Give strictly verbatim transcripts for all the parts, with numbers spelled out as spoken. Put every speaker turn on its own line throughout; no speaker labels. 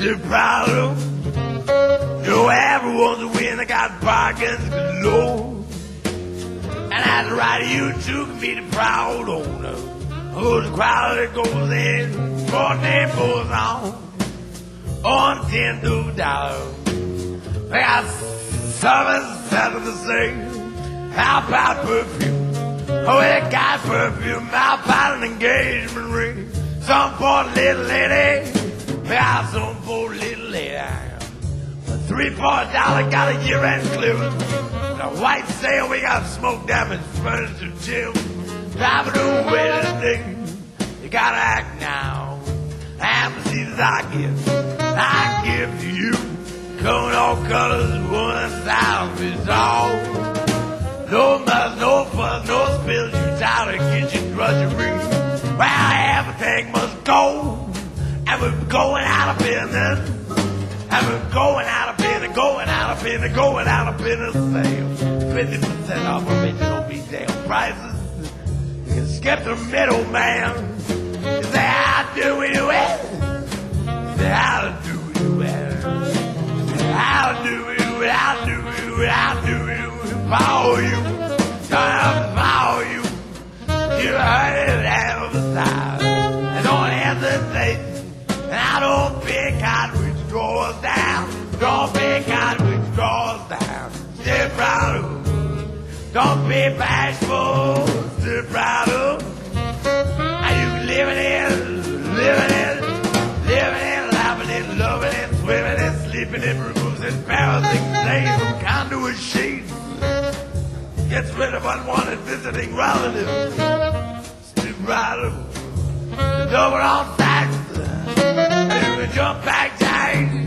Still proud of. You know, everyone's a winner, got bargains galore. And that's right, you too can be the proud owner. Who's the crowd that goes in, for name goes on. On ten to dollars. They got seven, seven to say. How about perfume? Oh, it got perfume. How about an engagement ring? Some poor little lady. They got some poor little lady. A three, four dollar got a year-end clearance. With a white sail, we got smoke damage, furniture, chill. Driving away this thing. You gotta act now. And the seasons I give, I give to you. Coming all colors, one thousand is all. No mess, no fuss, no spills. You tired of kitchen drudgery. Well, everything must go. And we're going out of business. And we're going out of business, going out of business, going out of business sales. fifty percent off original retail prices. You can skip the middleman. You say, how do we do it? You say, how do we do it? How do we do it? How do we do it? How do we do it? Power you. Don't power you. You heard it out of the side. And don't hesitate. And I don't pick out which draws down. Don't pick out which draws down. Stay proud of. Don't be bashful. Stay proud of. Are you living in, living in, living in, laughing in, loving in, swimming in, sleeping in, removes embarrassing stains from conduit sheets. Gets rid of unwanted visiting relatives. Stay proud of. Double on tax. And you can jump back tight.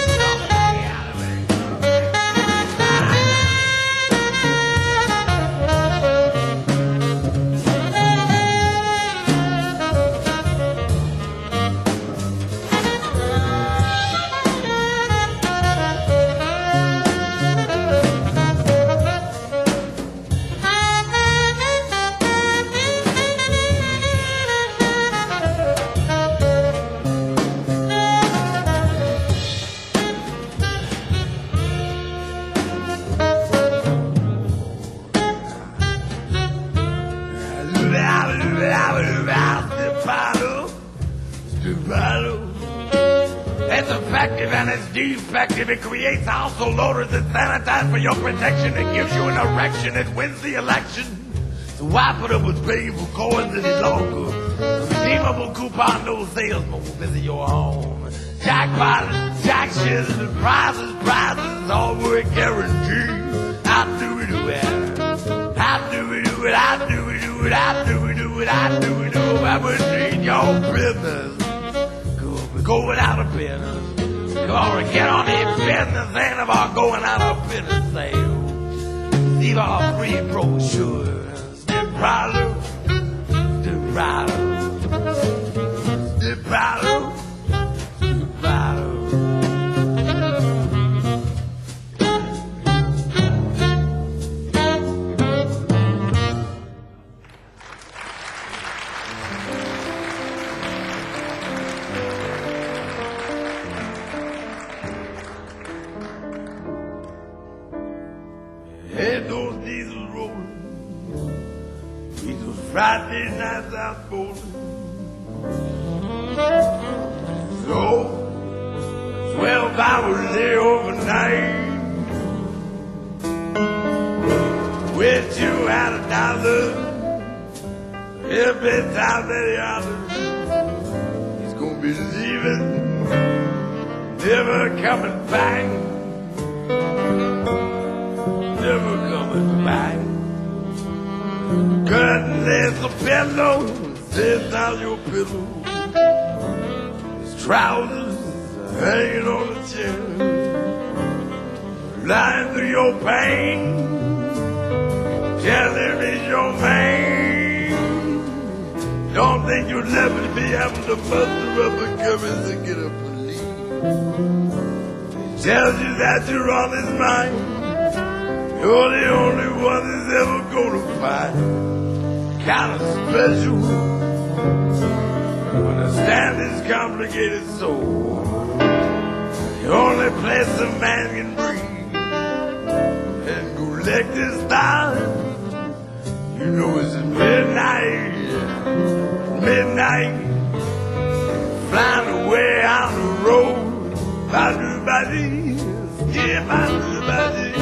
It's effective and it's defective. It creates household odors that sanitize for your protection. It gives you an erection. It wins the election. So wipe it up with painful coins in the local. Redeemable coupon, no salesman will visit your home. Jackpot, jack shit, and prizes, prizes, all work guaranteed. How do we do it? How do we do it? How do we do it? How do we do it? How do we do it? I would need your business. We're going out of business. Come on, get on in business and about going out of business sales. Leave our free brochures. Stay proud of. Stay proud of. Stay proud of. Stay proud of. Hey, those diesels rolling. These Friday nights out bowling. So, twelve hours there overnight. With you at a dollar. Every time that he hollers, he's gonna be leaving. Never coming back. Never coming back. Curtain there's a pillow, sits on your pillow. His trousers hanging on the chair. Lying through your pain, telling me your man. Don't think you'll never be having to muster up the courage to get up and leave. He tells you that you're on his mind. You're the only one that's ever gonna find kind of special. Understand this complicated soul. only place a man can breathe and go like this time. You know it's at midnight, midnight, flying away on the road. Ba-do-ba-dee, yeah, ba-do-ba-dee.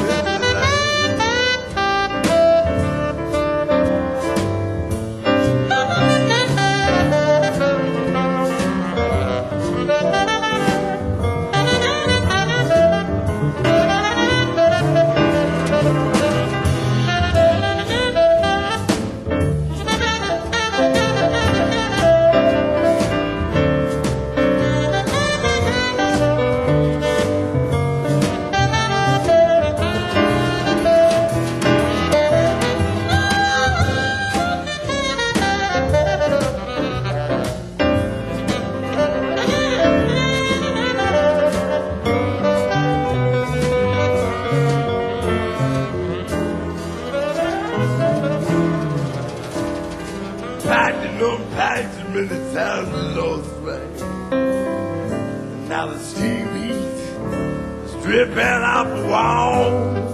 Many times the Lord's right. Now the steam heat is dripping off the wall.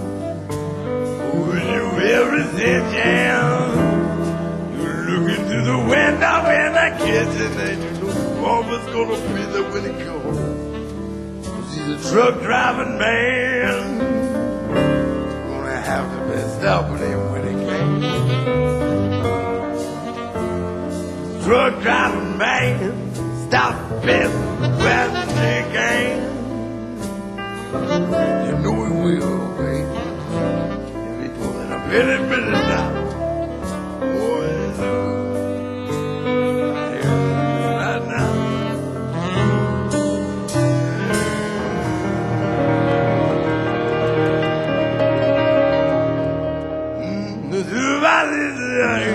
When you everything jam, you look into the window in the kitchen and you know the woman's gonna be there when it comes. She's a truck driving man, gonna have to be stopping him when he came. Truck driving man, stop it when they can. You know he will, baby. If he pulling a bitty, bitty down. Oh, it's right now. Mm, the two bodies are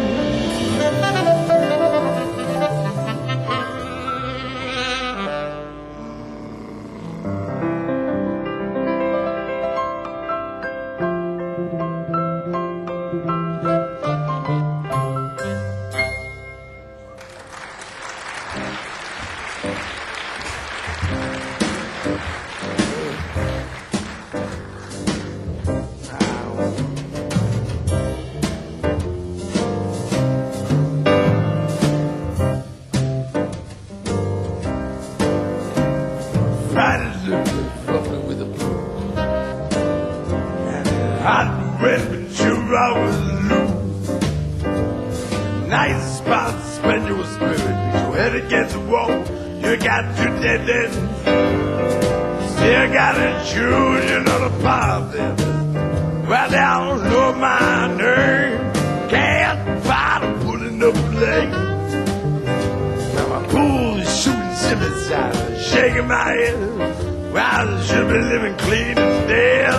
still got to choose another path. Well, they don't know my name. Can't find a pulling up late. Now my pool is shooting simmers, shaking my head. Well, I should be living clean instead.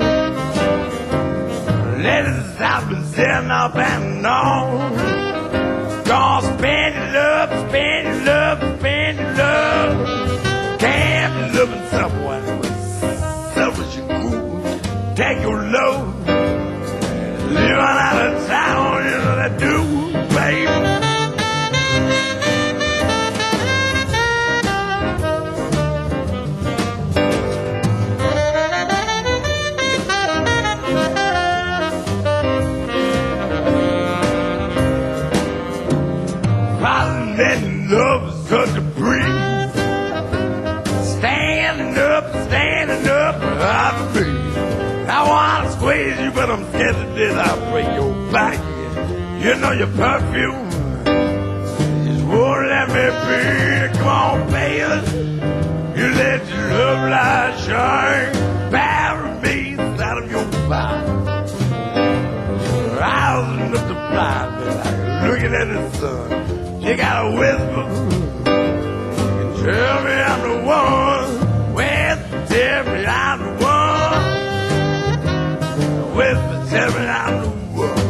Ladies, I've been setting up and on. Gonna spend your love, spend your love, spend your love. Can't be loving someone who's selfish and cool. Take your load, living out of town, you know they do, baby. Letting love is such a breeze. Standing up, standing up, I breathe. I wanna squeeze you, but I'm scared to death I'll break your back. You know your perfume just won't let me be. Come on, baby, you let your love light shine. Bury me inside of your fire. Your eyes are enough to blind me like looking at the sun. You gotta whisper, and tell me I'm the one. Whisper, tell me I'm the one. Whisper, tell me I'm the one.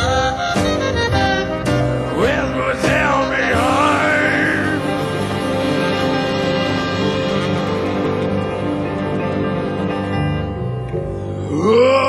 Whisper, tell me I'm. Oh.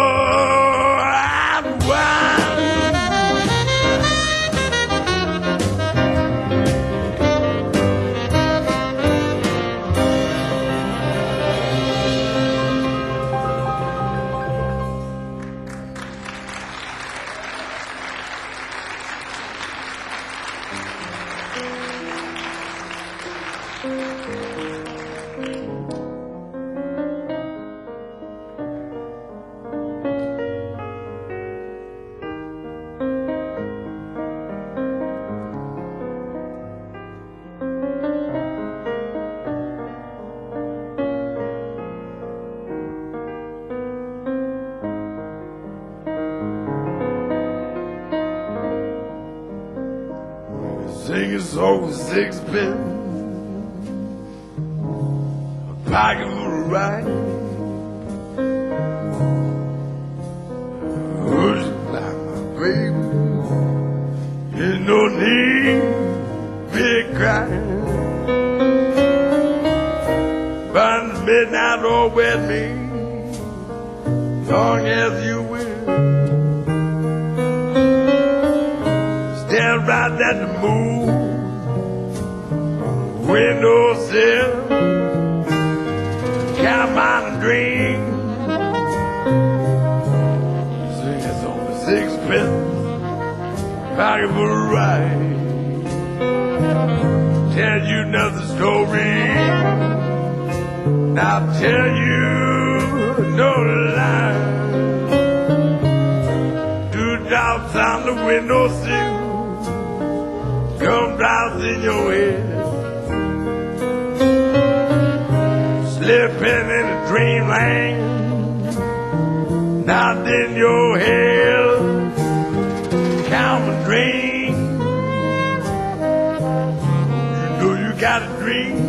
think it's over sixpence. A pocket full of rice. Hush like my baby. There's no need be crying. Burn the midnight oil with me, long as you will. Stand right at the moon, windowsill, count my dream. Sing it's only sixpence, pocket full of rice. Tell you another story. I'll tell you no lie. Two dogs on the windowsill, gumdrops in your head, slipping in a dreamland, not in your head. Count my dream. You know you got a dream.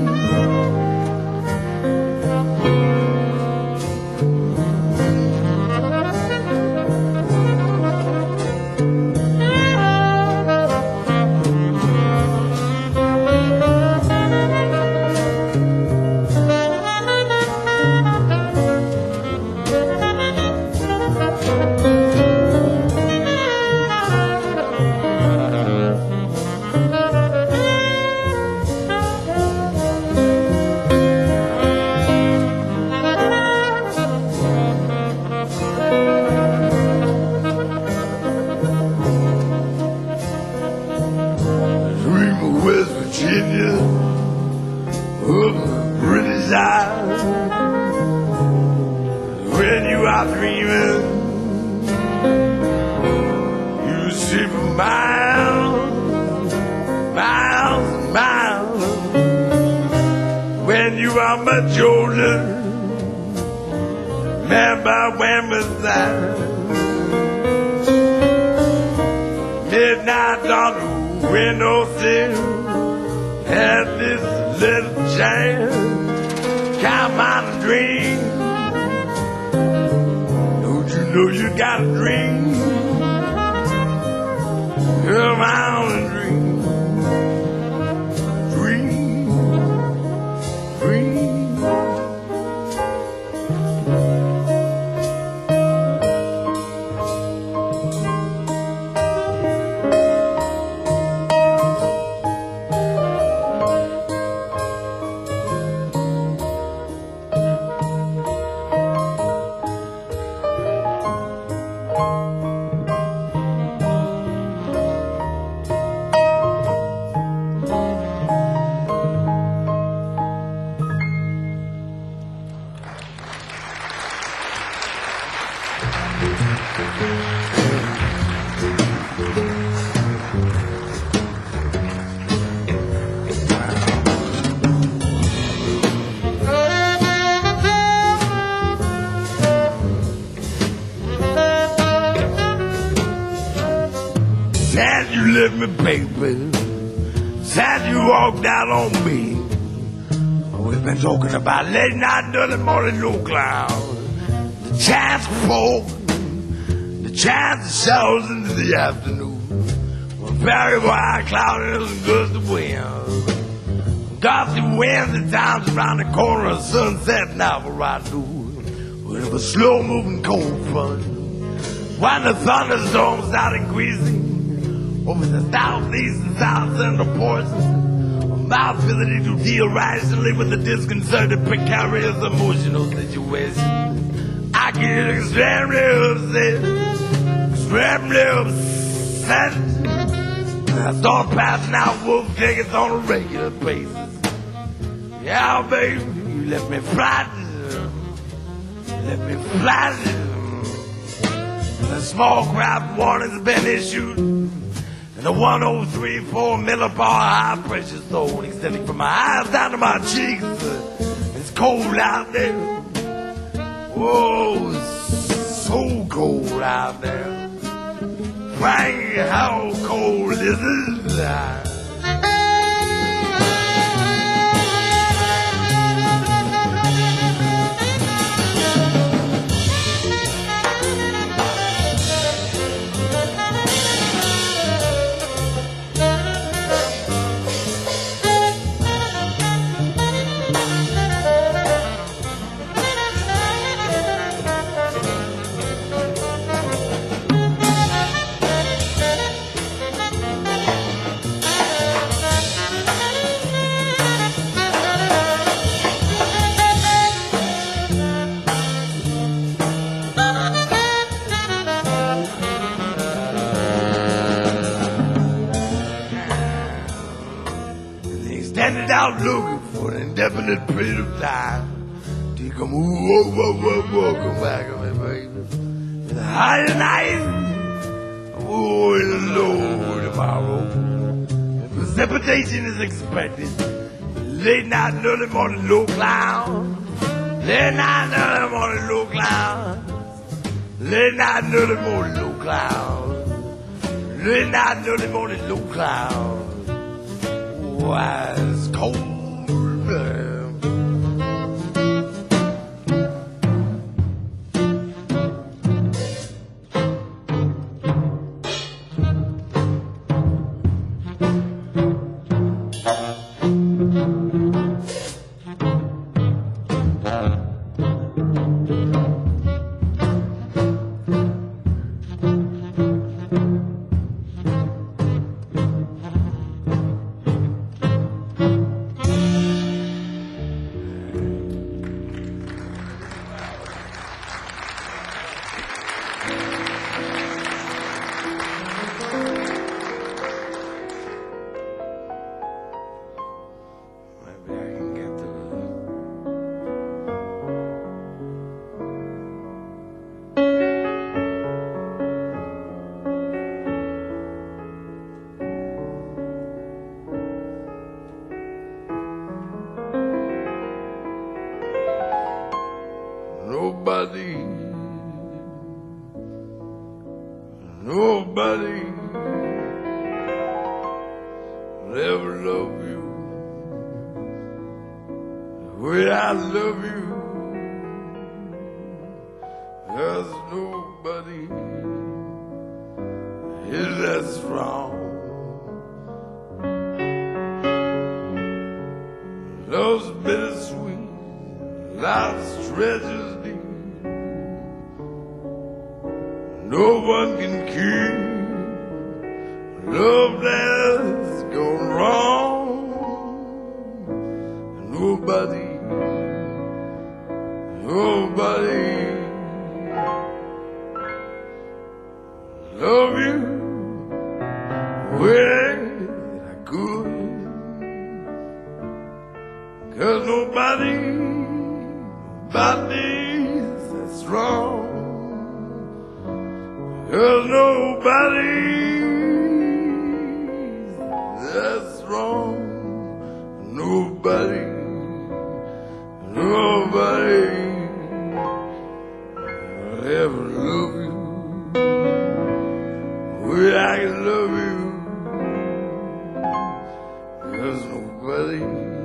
When you are dreaming, you see for miles, miles, miles. When you are much older, remember when was that? Midnight on the windowsill, had this little chance, count my dream. Don't you know you got a dream? Come on and dream. Dream, dream. Sad you left me, baby. Sad you walked out on me. We've been talking about late night, early morning, no cloud. The chance for the chance of showers into the afternoon. Well, very white, cloudy, and gusty wind. Gusty winds at times around the corner of sunset now where I do. With a slow moving cold front. When the thunderstorms start increasing over the southeast and south central portions of my ability to deal rationally with the disconcerted, precarious emotional situation. I get extremely upset, extremely upset. I start passing out wolf tickets on a regular basis. Yeah, baby, you left me frightened, you left me frightened. A small craft warning has been issued. And the one oh three point four millibar high pressure zone extending from my eyes down to my cheeks. It's cold out there. Whoa, it's so cold out there. Frank, how cold is it? out looking for an indefinite period of time. Till you come, whoa, whoa, whoa, whoa, come back on me, baby. It's high tonight, oh, it's low tomorrow. And precipitation is expected. Late night, early morning, low cloud. Late night, early morning, low cloud. Late night, early morning, low cloud. Late night, early morning, low cloud. Why, it's cold. Nobody, nobody will ever love you the way I love you. There's nobody is that strong. Love's bittersweet, life's treasures deep. No one can keep love that's gone wrong. Nobody, nobody love you the way I could. 'Cause nobody, nobody's that strong. 'Cause nobody's that strong. Nobody, nobody will ever love you the way I can love you. 'Cause nobody,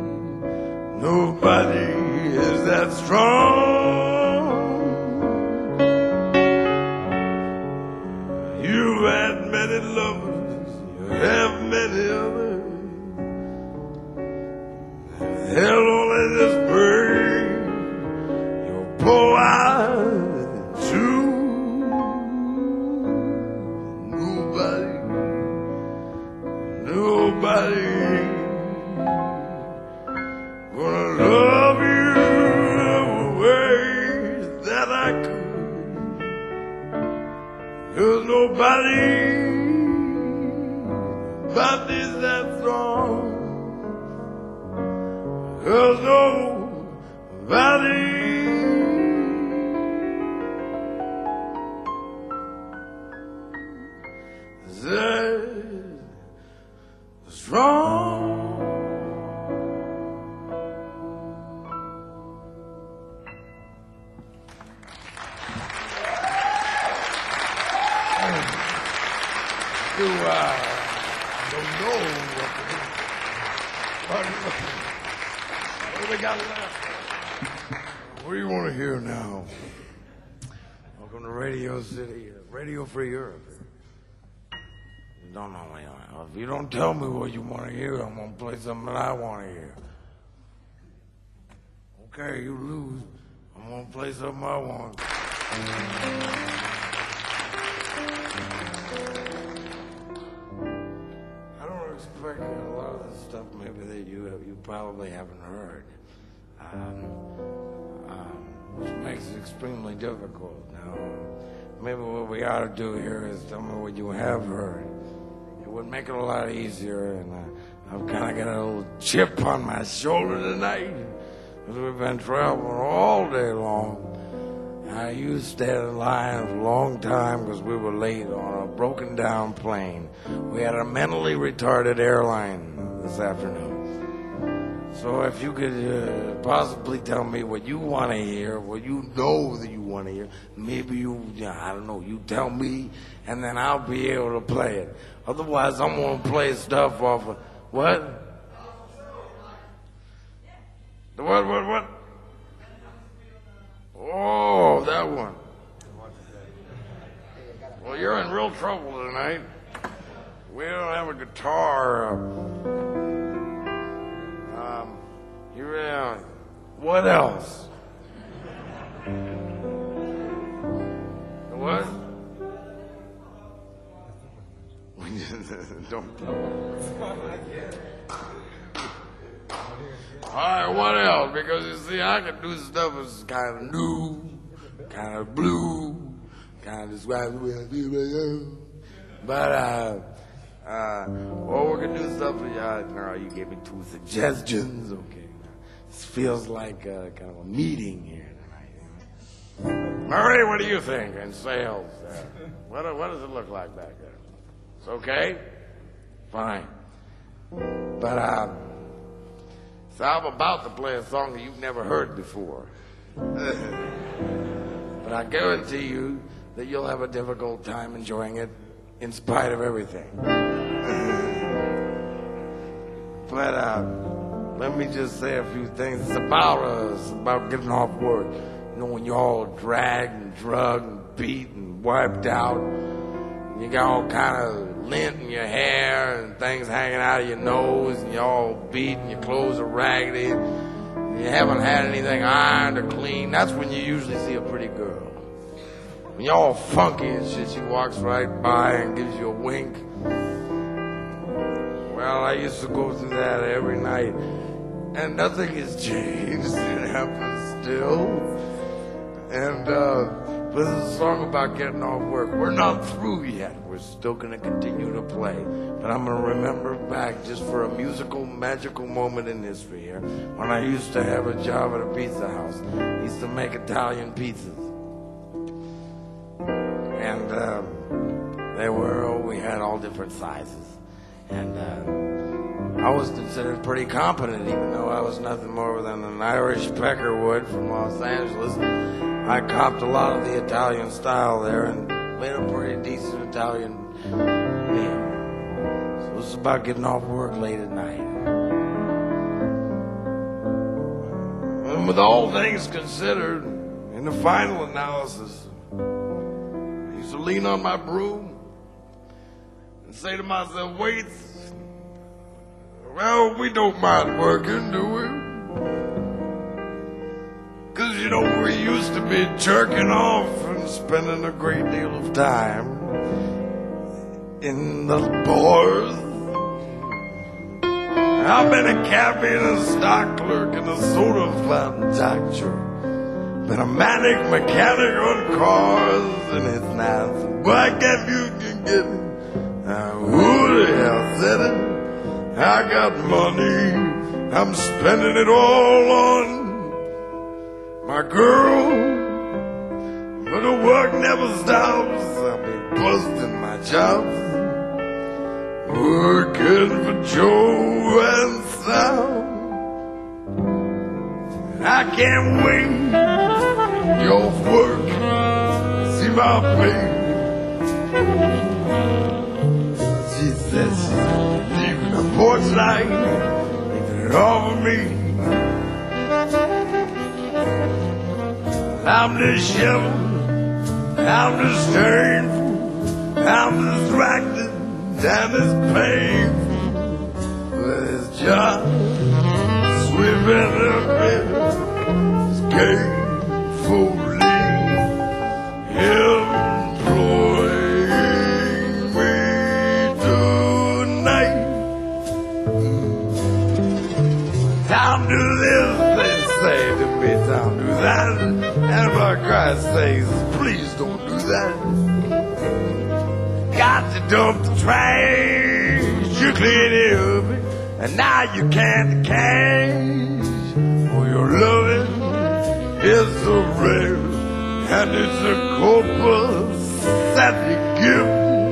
nobody is that strong. You've had many lovers, you have many others. They'll only just break your poor eyes in two. Nobody, nobody gonna love you the way that I could. 'Cause nobody, nobody's that strong. 'Cause nobody is that strong. Do I don't know what to do. What do we got left? What do you want to hear now? Welcome to Radio City, Radio Free Europe. You don't know me. If you don't tell me what you want to hear, I'm going to play something that I want to hear. Okay, you lose. I'm going to play something I want. A lot of the stuff maybe that you have, you probably haven't heard, um, um, which makes it extremely difficult. Now, maybe what we ought to do here is tell me what you have heard. It would make it a lot easier, and uh, I've kind of got a little chip on my shoulder tonight. Because we've been traveling all day long. I used to stand in line for a long time because we were late on a broken down plane. We had a mentally retarded airline this afternoon. So if you could uh, possibly tell me what you want to hear, what you know that you want to hear, maybe you, I don't know, you tell me, and then I'll be able to play it. Otherwise, I'm going to play stuff off of, what? The what, what, what? Oh, that one. Well, you're in real trouble tonight. We don't have a guitar. Um, you really, what else? The what? Don't. All right, what else? Because you see, I can do stuff that's kind of new, kind of blue, kind of describe the way I feel right now. But, uh, uh, or we can do stuff for you. No, you gave me two suggestions. Okay. This feels like uh, kind of a meeting here tonight. Murray, what do you think in sales? Uh, what, what does it look like back there? It's okay? Fine. But, uh, so I'm about to play a song that you've never heard before. But I guarantee you that you'll have a difficult time enjoying it in spite of everything. But uh, let me just say a few things. It's about us, about getting off work. You know, when you're all dragged and drugged and beat and wiped out, and you got all kind of lint in your hair and things hanging out of your nose, and you're all beat and your clothes are raggedy, and you haven't had anything ironed or clean. That's when you usually see a pretty girl. When you're all funky and shit, she walks right by and gives you a wink. Well, I used to go through that every night, and nothing has changed. It happens still. And uh, this is a song about getting off work. We're not through yet. We're still going to continue to play. But I'm going to remember back just for a musical, magical moment in history here when I used to have a job at a pizza house. I used to make Italian pizzas. And uh, they were, oh, we had all different sizes. And uh, I was considered pretty competent, even though I was nothing more than an Irish peckerwood from Los Angeles. I copped a lot of the Italian style there and made a pretty decent Italian meal. So it was about getting off work late at night. And with all things considered, in the final analysis, I used to lean on my broom and say to myself, wait, well, we don't mind working, do we? Because, you know, we used to be jerking off and spending a great deal of time in the bars. I've been a cabbie and a stock clerk and a soda fountain doctor. Been a manic mechanic on cars and it's nice. But if you can get it, now who the hell said it? I got money, I'm spending it all on my girl, but the work never stops. I'll be busting my chops, working for Joe and Sal. I can't wait, your work, see my face. She said she's leaving the porch light, leaving it all for me. I'm disheveled, I'm disdainful, I'm distracted, and it's painful. But it's just sweeping the bed, it's gainfully employing me tonight. Time to live, they say to me, time to that. And for Christ's sakes, please don't do that. Got to dump the trash, you clean it up, and now you can't catch. Oh, your loving is so rare, and it's a corpus that you give.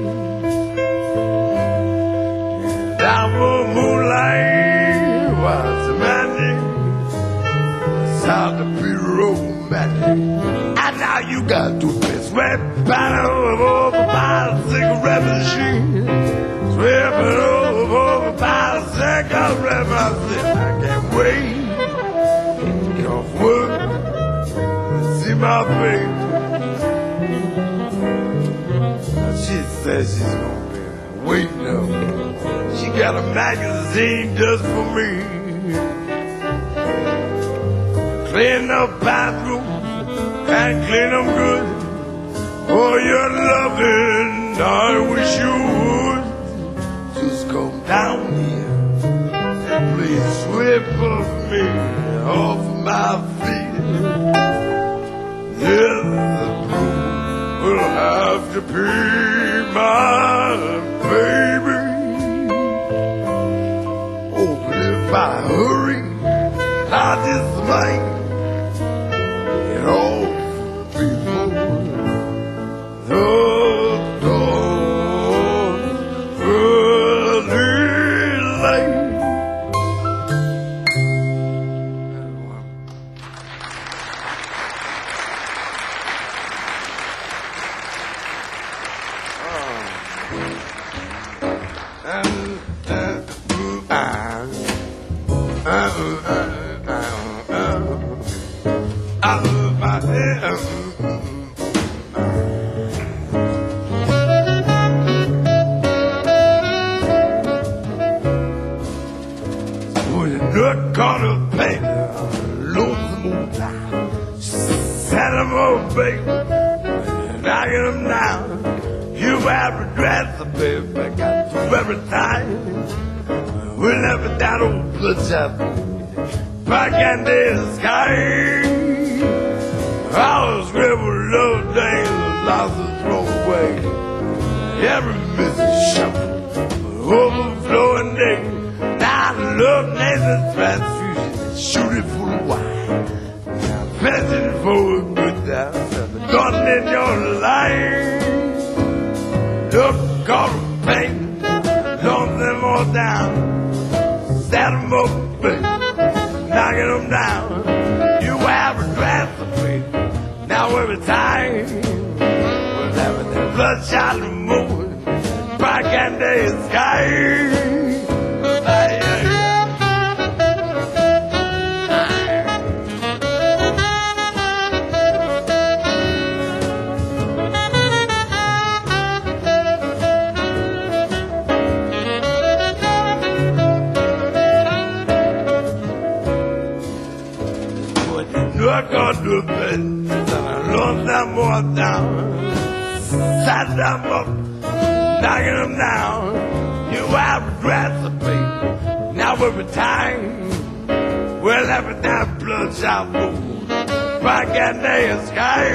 Down the moonlight was magic, sound to be romantic. And now you got to be swept out over by a cigarette machine, swept over by a cigarette machine. I can't wait to get off work and see my baby. She says she's gonna be waiting up. She got a magazine just for me. Clean up bathroom and clean them good. Oh, your loving, I wish you would. Just come down here and please sweep of me off my feet. Yes, the broom will have to be my baby. Oh, but if I hurry, I just might get off before the dawn early light. Look on her baby, lonesome old time. Set him up, baby, knocking him down. You have a dress, baby, got to every time. We'll never that old bloodshot back in the sky. I was scribble love days, lost and thrown away. Every missing shuffle, overflowing day. Love Nathan transfusion, shoot it full of wine. Now passing for a good time, done in your life. Look, call them pain, dump them all down. Set them up, baby, knocking them down. You have a recipe, now every time. We'll have that bloodshot moon, back in the sky. Look on the bed, and I run them more down. Sat them up, knocking them down. You have a recipe, now every time. We'll have it that bloodshot moon, back in the sky.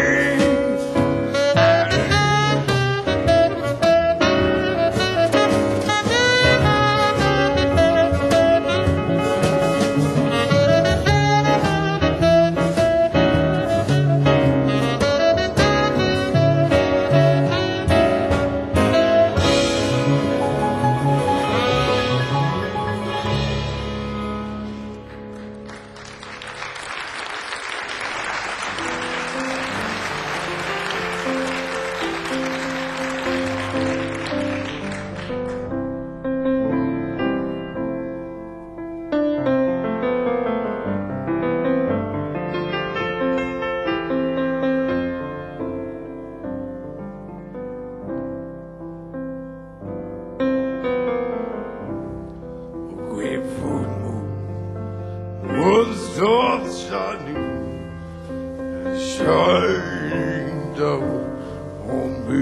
Shining down on me.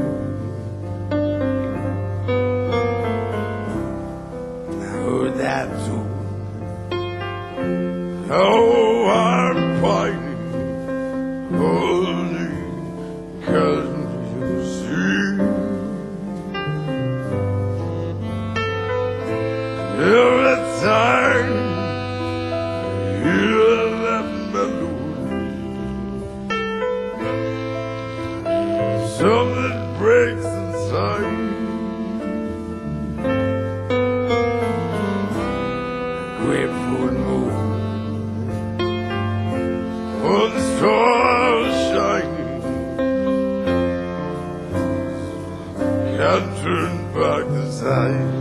Now that's all. Oh, I'm fighting only can you see? Every for the stars shining. Can't turn back the time.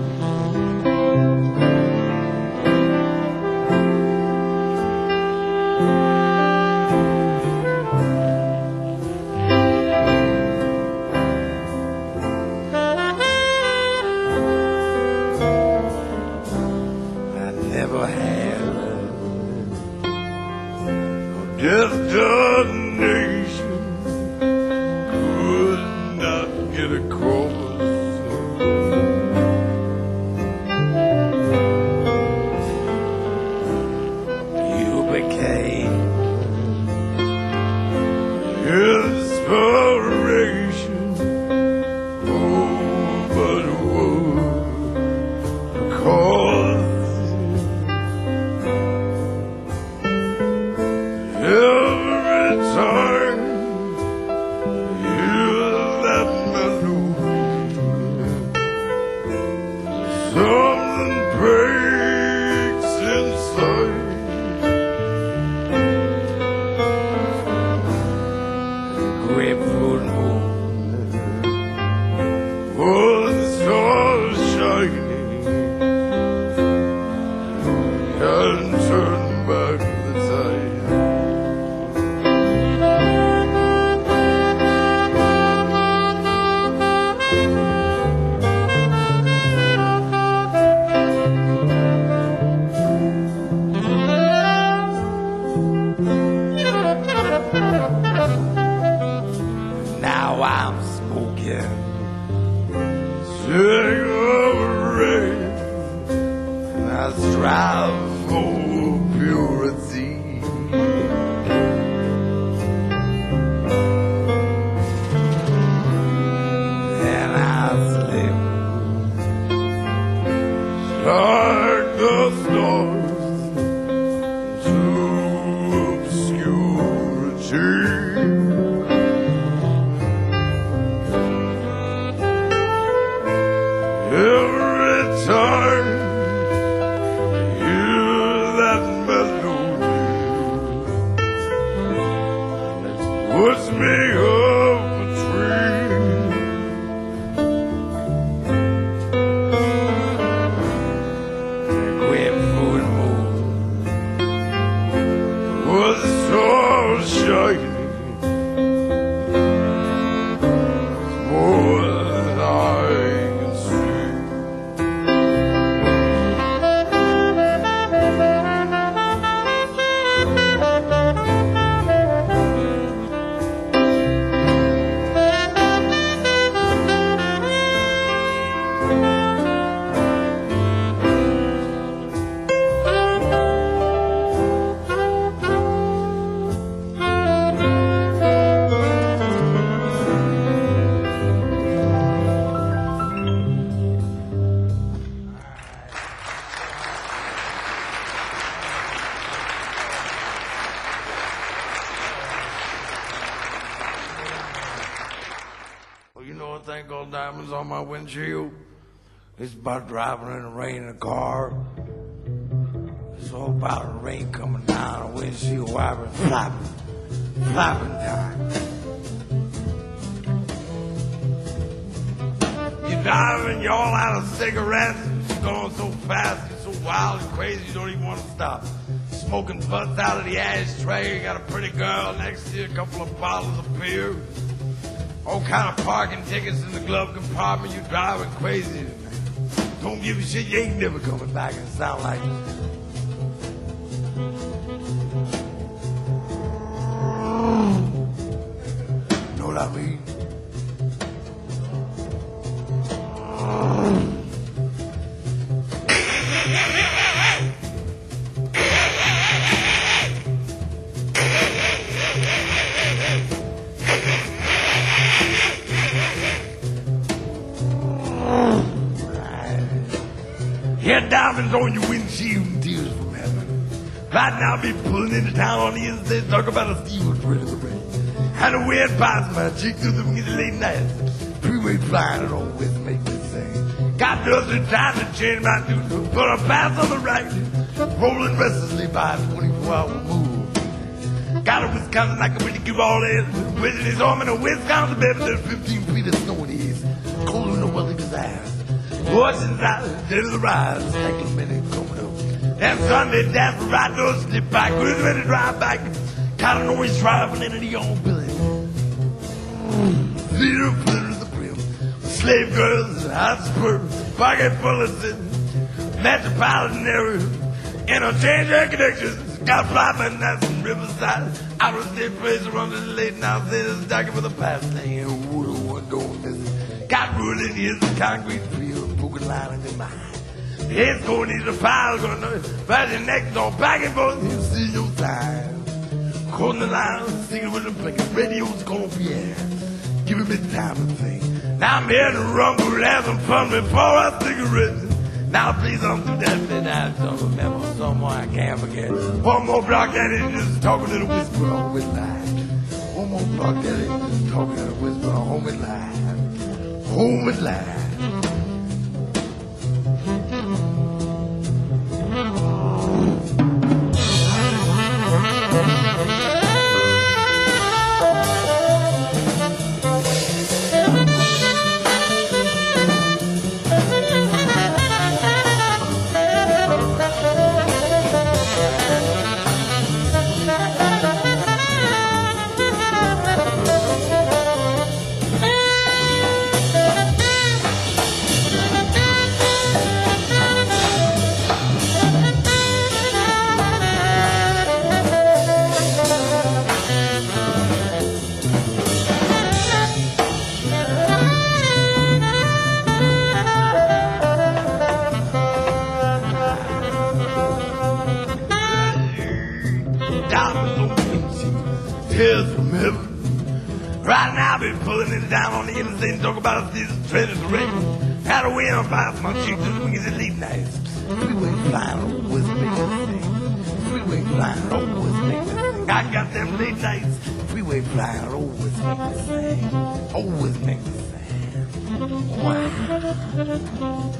Destination could not get across. You became inspiration. Oh, but what cause? Every time you let me lose, something breaks inside. Grapefruit moon was the stars shining. Can't turn back the tide. Now I'm smoking, sing of rain, and I strive for purity. And I slip like the stars to obscurity. Every time you let me lose, puts me up a tree. Grapefruit moon was the stars shining. More than I can see. You know what thing called diamonds on my windshield? It's about driving in the rain in a car. It's all about the rain coming down, the windshield wiper flapping, flapping time. You're driving, you're all out of cigarettes, you're going so fast, you're so wild and crazy, you don't even want to stop. Smoking butts out of the ashtray, you got a pretty girl next to you, a couple of bottles of beer. All kind of parking tickets in the glove compartment. You driving crazy. Don't give a shit. You ain't never coming back and sound like this. Know what I mean? Yeah, diamonds on your windshield and tears from heaven. Right now, be pulling into town on the interstate, talk about a steel thread of the rain. And the wind past my cheek through the late night. Freeway flying it on with make me sing. Got nothing time to change my tune, but I pass on the right, rolling restlessly by a twenty-four hour move. Got a Wisconsin like a Whiskey ball is. Wishing his home in a Wisconsin, baby. There's fifteen feet of snow in the east. Cold in the weather disaster. Watching the dead of the rise. Like a minute coming up. And Sunday, that's right, no slip back. Who's ready to drive back? Kind of know he's driving into the old building. Leader, flitter to the brim. Slave girls, hot spurs, pocket full of sin. Metropolitan area. Interchange air connections. Got fly by nights from Riverside. Out of state place around the late now. Say this docking for the past. Saying, who the one don't miss. Got ruling years of concrete field. Broken line in your mind. Head's going to need a pile. Gonna find your neck door. Back and forth. You see your time. Calling the line. Singing with the blinking. Radio's gonna be air. Giving me time to think. Now I'm here to rumble. Have some fun before I cigarette. Now please don't do that midnight. Don't remember someone I can't forget. One more block that is just talking to the whisper on with life. One more block that is just talking to the whisper on home with life. Home with life. Right now, I've been pulling it down on the interstate and talk about this treasures ring. Had a win on five my cheeks this week is elite nights. Freeway flying always make us sing. Freeway flying always make us sing. I got them late nights. Freeway flying always make us sing. Always make us sing. Wow.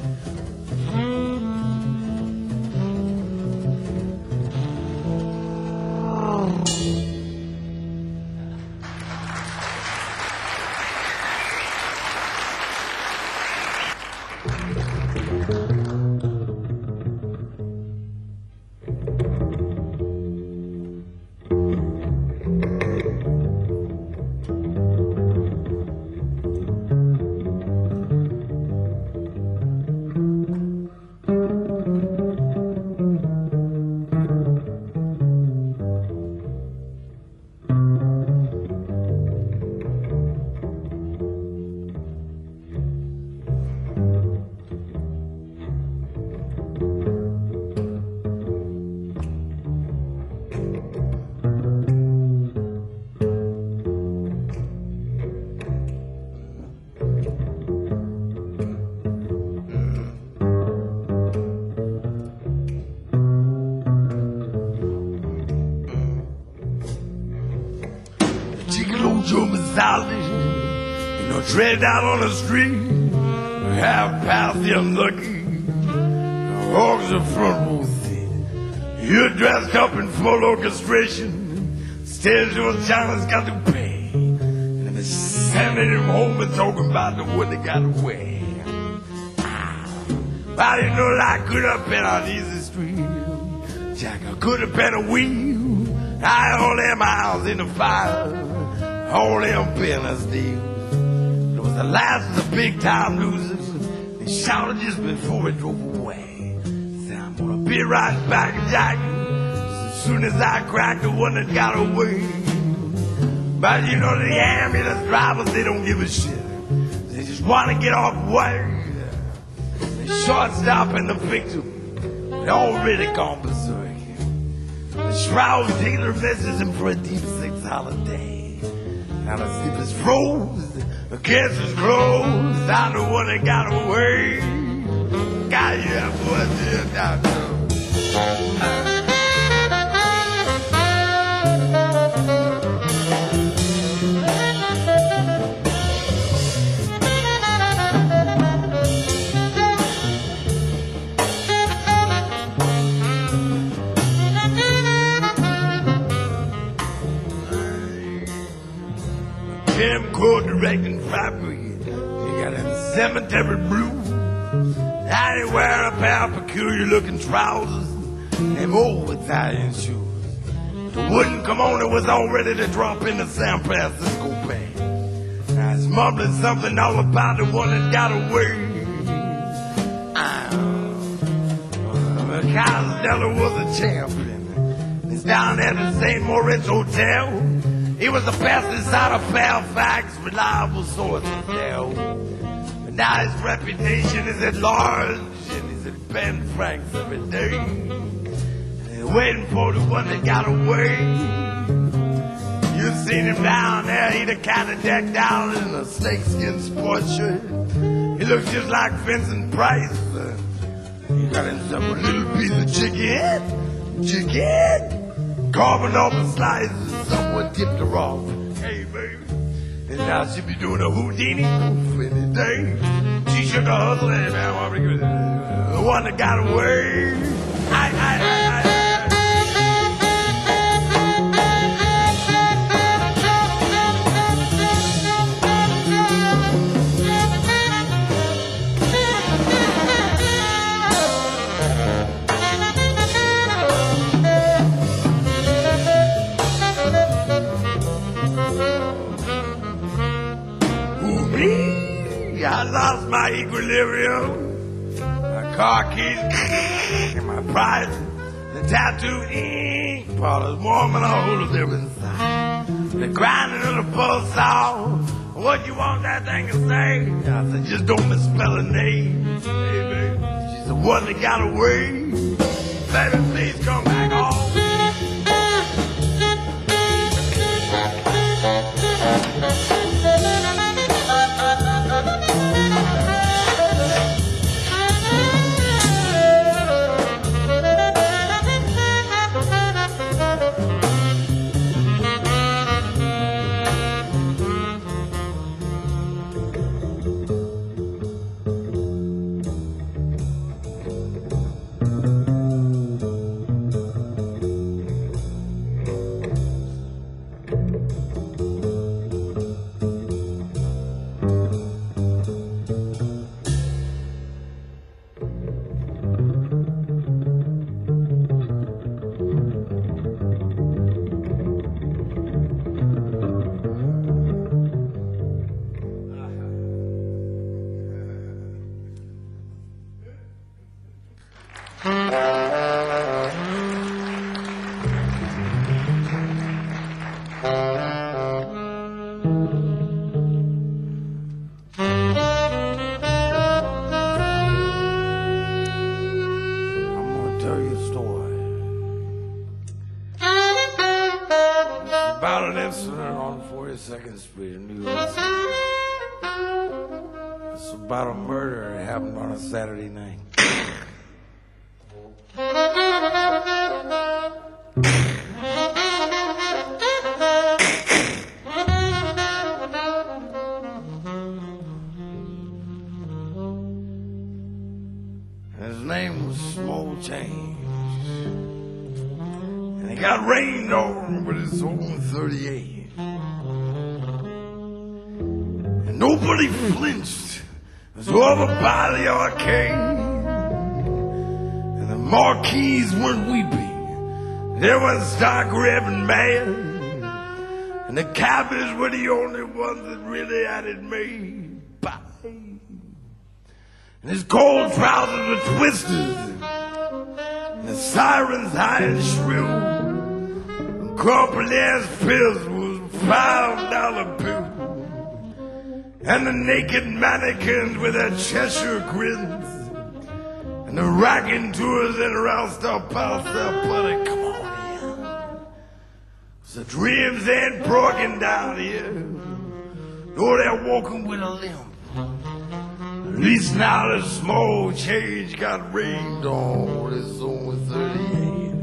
You know, tread out on the street, half past the unlucky, hogs the front row seat. You're dressed up in full orchestration, stairs your China's got to pay, and they're sending him home and talking about the one that got away. I didn't know that I could have been on easy street, Jack, I could have been a wheel. I all them miles in the fire. All them business deals. It was the last of the big time losers. They shouted just before we drove away. Said, I'm gonna be right back, Jack, as soon as I crack the one that got away. But you know the ambulance drivers, they don't give a shit. They just wanna get off work. They shortstop and the victim, they already gone berserk. The shroud dealer messes him for a deep six holiday. Now the sleep is froze, the case is closed, I'm the one that got away. God, yeah, boy, yeah, down there. Jim Crow directing fabric. He got a cemetery blues. And he wear a pair of peculiar looking trousers and old Italian shoes. The wooden kimono was all ready to drop into San Francisco Bay. Now he's mumbling something all about the one that got away. Uh, Costello was a champion. He's down at the Saint Moritz Hotel. He was the best inside of Fairfax, reliable source of tell. But now his reputation is at large, and he's at Ben Frank's every day. And he's waiting for the one that got away. You've seen him down there, he the kind of decked out in a snakeskin sports shirt. He looks just like Vincent Price. Uh, he got himself a little piece of chicken, chicken. Carving off a slice and someone tipped her off. Hey, baby. And now she be doing a Houdini move any day. She shook her hustle and man, the one that got away. I, I, I, I. I lost my equilibrium, my car keys, and my pride. The tattoo ink powder's warm and I hold it inside. The grinding of the pulse saw. What you want that thing to say? I said, just don't misspell her name. Hey, baby, she's the one that got away. Baby, please come back home. forty-second Street in New York City. It's about a murder that happened on a Saturday night. His name was Small Change. And he got rained on with his own thirty-eight. And nobody flinched. It was over by the arcade. And the marquees weren't weeping. They were stark red and mad. And the cabbies were the only ones that really had it made. Bye. And his cold trousers were twisted, and the sirens high and shrill, and crumpled ass pills was five dollar bill, and the naked mannequins with their Cheshire grins, and the rocking tours in around Star Palace, buddy, come on here. So dreams ain't broken down here, no, they're walking with a limp. At least now the Small Change got rained on with his own thirty-eight.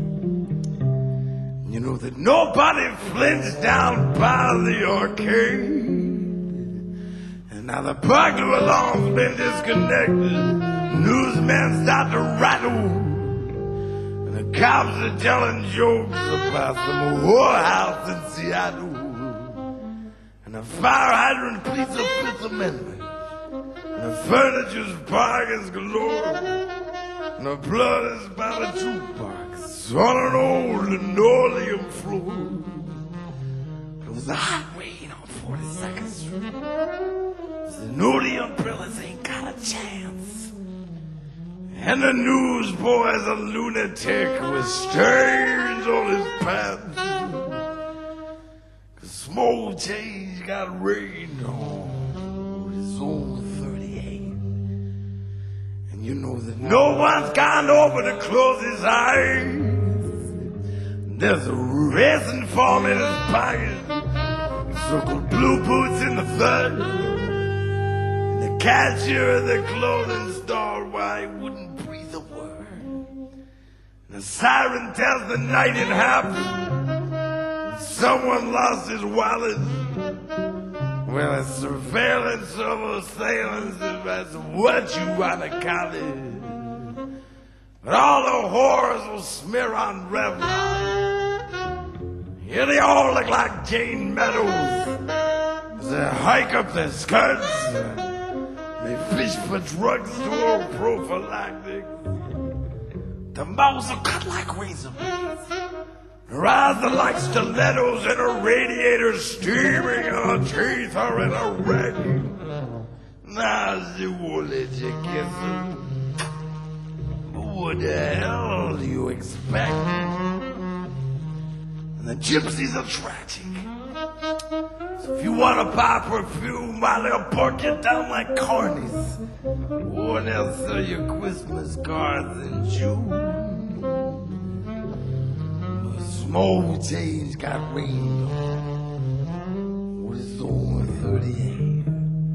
You know that nobody flinched down by the arcade. And now the burglar alarm's been disconnected. Newsmen start to rattle. And the cops are telling jokes about some whorehouse in Seattle. and the fire hydrant pleads the Fifth Amendment, and the furniture's bargains galore, and the blood is by the jukebox on an old linoleum floor. It was a hot rain on forty-second Street. The nudie umbrellas ain't got a chance. And the newsboy's a lunatic with stains on his pants. Cause Small Change got rained on with his old thirty-eight. And you know that no one's gone over to close his eyes. There's a resin form in his pocket, circled blue boots in the third. The cashier of the clothing store, why, wouldn't breathe a word. And the siren tells the night in half. Someone lost his wallet. Well, a surveillance of assailants, if that's what you want to call it. But all the horrors will smear on Revlon. Yeah, they all look like Jane Meadows. As they hike up their skirts. They fish for drugstore prophylactic. The mouths are cut like razor blades. Her eyes are like stilettos, and her radiator steaming, and her teeth are in a wreck. Now she won't let you kiss her. But what the hell do you expect? And the gypsies are tragic. So if you want to buy perfume, while they'll pork you down like cornies, or they'll sell you Christmas cards in June. But Small Change got rained on with his own thirty-eight.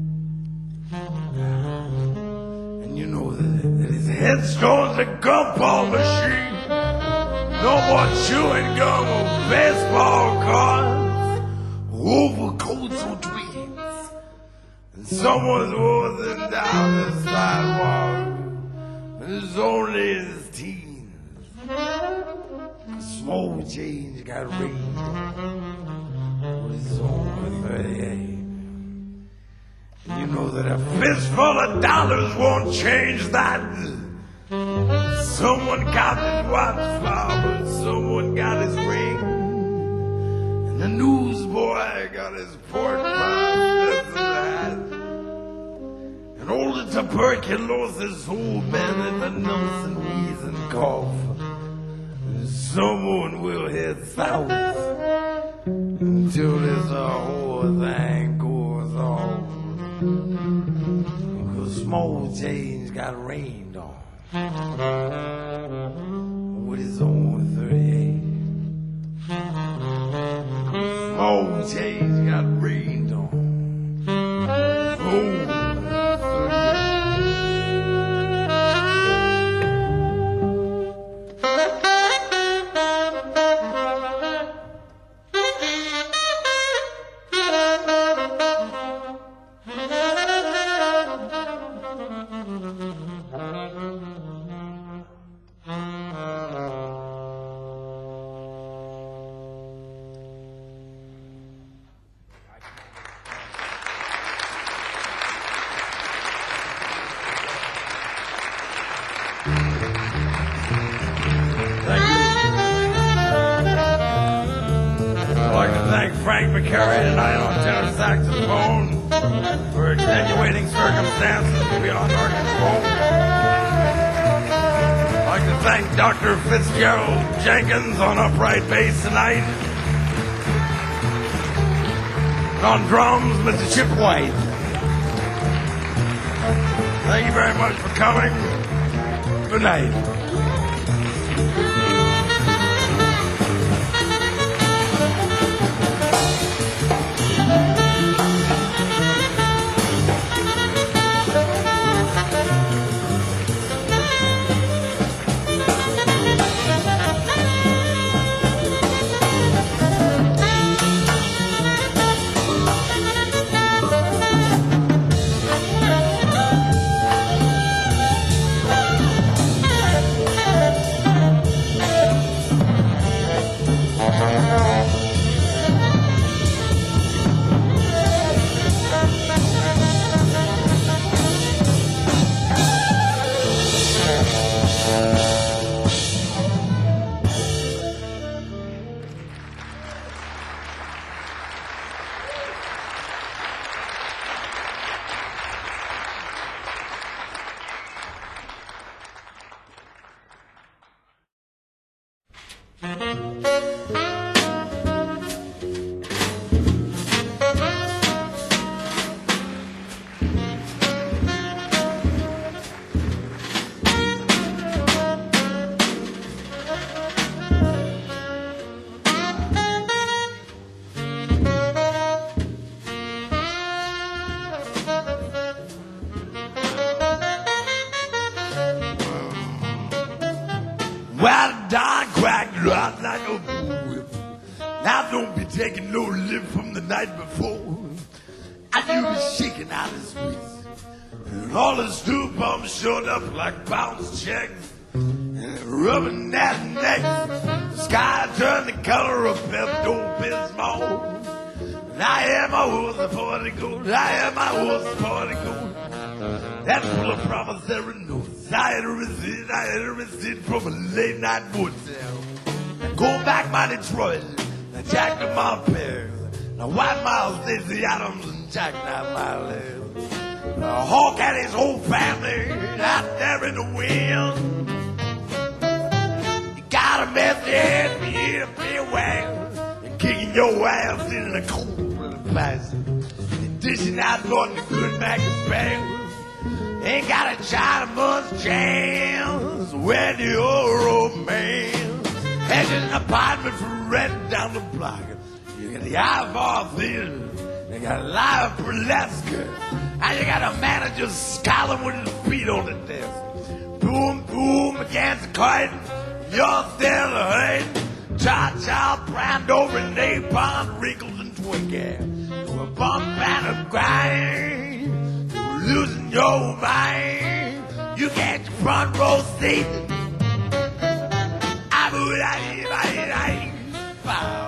And you know that, that his headstone's a gumball machine. No more chewing gum or baseball cards. Overcoats or dreams, and someone's walking down the sidewalk, and it's only his teens. Small Change got rained with his own thirty-eight. And you know that a fistful of dollars won't change that. Someone got his watch fob, and someone got his ring. The newsboy got his pork pie, this and that. And all the tuberculosis old men at the Nelson wheeze and cough. And someone will head south until this whole thing goes off. Because Small Change got rained on with his own thirty-eight. Small Change got rained on. Oh, Frank McCurry tonight on tenor saxophone for extenuating circumstances beyond our control. I'd like to thank Doctor Fitzgerald Jenkins on upright bass tonight. And on drums, Mister Chip White. Thank you very much for coming. Good night. Well, Don cracked right like a bull. Now don't be taking no lip from the night before. And you be shaking out his wrist. And all his two bums showed up like bounce checks. And rubbing that neck. The sky turned the color of Pepto-Bismol. And I am a horse for the gold. I am a horse for the gold. That's full of promissory notes. I had a receipt, I had a receipt from a late night motel. Now go back my Detroit, now Jack the Montpellier. Now White Miles, Stacey Adams, and Jack Knife Miles. Now Hawk and his whole family out there in the wind. You got a messy head for you to play well. And kicking your ass in the cold of the plastic. And dishing out Lord the good Mac and Bang. Ain't got a Chinaman's chance when the old man has an apartment for rent down the block. You got the Ivar Theater, you got a live burlesque, and you got a manager scowling with his feet on the desk. Boom, boom against the curtain, you're still hurting. Cha-cha, Brando, Renee Pond, Wrinkles, and Twinkie. To a bump and a grind. Losing your mind, you get your front row seat. I would, I, I, I, bow.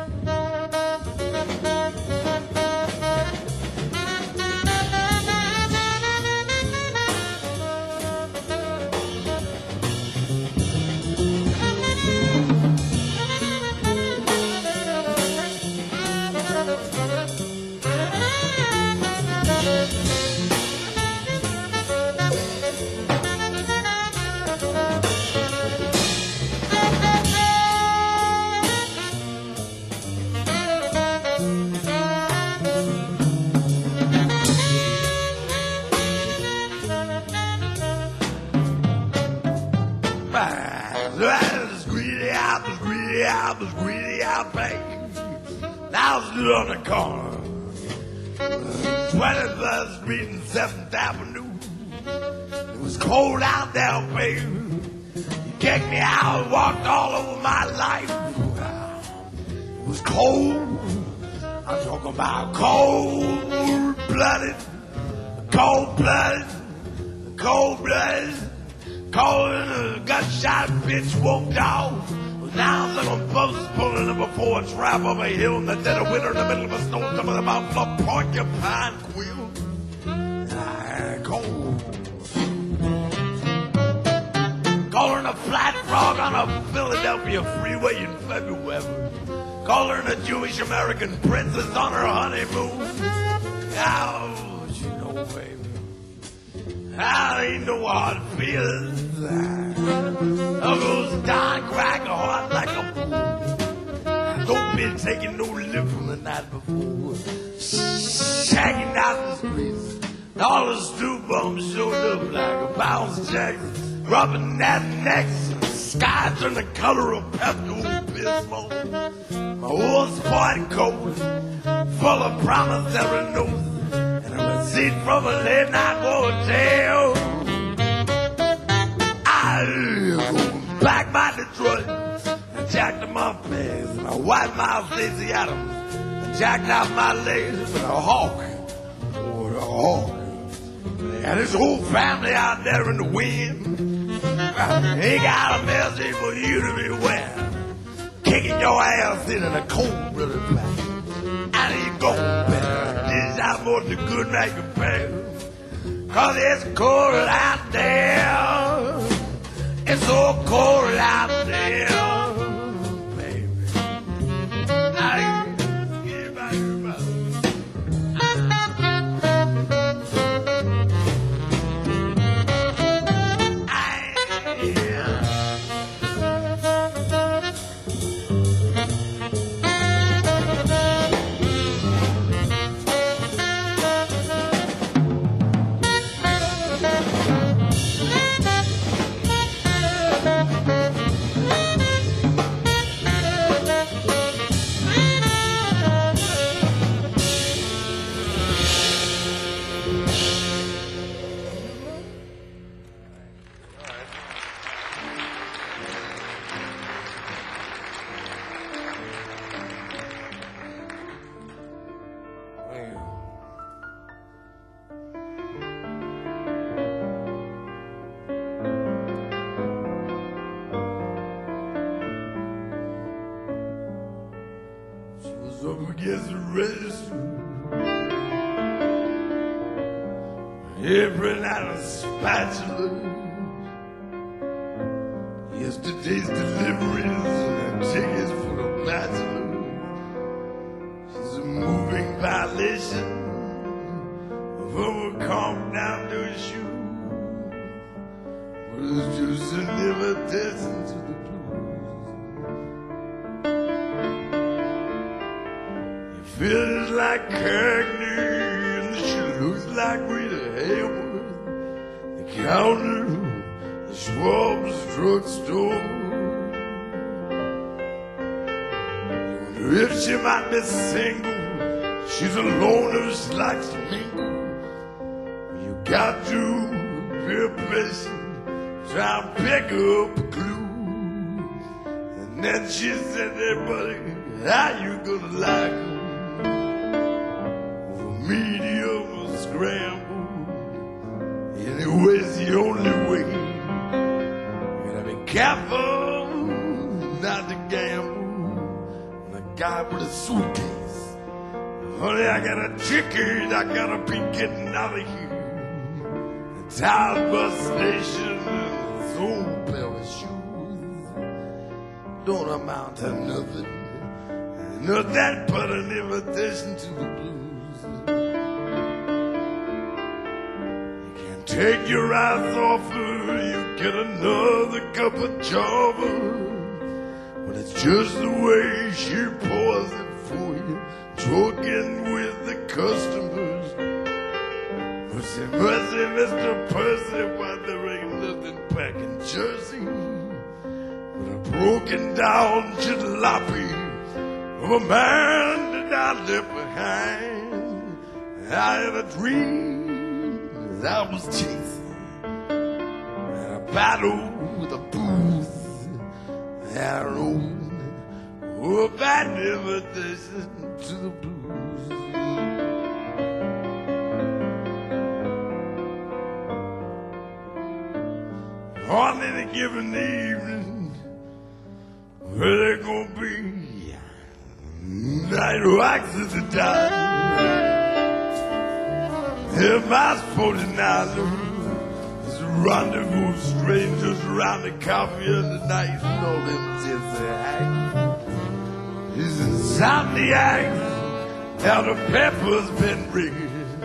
Greedy apples, greedy apples, greedy apples. Now I stood on the corner, twenty-first Street and seventh Avenue. It was cold out there, baby. You kicked me out and walked all over my life. It was cold. I'm talking about cold-blooded, cold-blooded, cold-blooded. Calling a gunshot bitch woke dog. Now I'm looking bugs pulling up before a trap of a hill in the dead of winter in the middle of a snowstorm about the porcupine quill. Ah, cold. Calling a flat frog on a Philadelphia freeway in February. Calling a Jewish American princess on her honeymoon. Oh, you know, baby. I ain't know how it feels. I'll go down, crack a heart like a fool. Don't be taking no lip from the night before. Shagging out the streets. All the stew bums showed up like a bounce jack. Rubbing that necks. Sky turned the color of Pepto-Bismol. My horse point coat full of promissory notes. And a receipt from a late night motel. I go back by Detroit and jacked up my pegs and a white mouth Stacey Adams and jacked out my legs with a hawk. Oh, the hawk. And his whole family out there in the wind. He got a message for you to be wearing. Kicking your ass in in a cold brother back. And he go better. This out more the good night compare. Cause it's cold out there. It's so cold out there, baby. I get back your mouth. register. Every night a spatula. Yesterday's deliveries and tickets for the bachelor. She's a moving violation of overcome down to his shoe. But it's just an invitation to the blues. It feels like Cagney and she looks like Rita Hayworth. The counter, the Schwab's drugstore. You wonder if she might be single. She's a loner, she likes to mingle. You got to be patient, try and pick up a clue. And then she said, hey buddy, how you gonna like them? The medium or scrambled. Anyway's the only way. Careful not to gamble. And a guy with a suitcase. Honey, I got a ticket. I gotta be getting out of here. The town bus station and his own pair of shoes don't amount to nothing. Not that but an invitation to the blues. Take your eyes off her, you get another cup of java. But it's just the way she pours it for you, talking with the customers. Mercy, mercy, Mister Percy, why there ain't nothing back in Jersey but a broken down jalopy of a man that I left behind. I had a dream I was chasing, and a battle with a booth, and I rode, oh, bad invitation to the blues. On any given evening, where they gonna be night walks at the time. If I forty-nine is a rendezvous of strangers around the coffee and the night and all them tipsy hacks. He's insomniac, now the pepper's been rigged.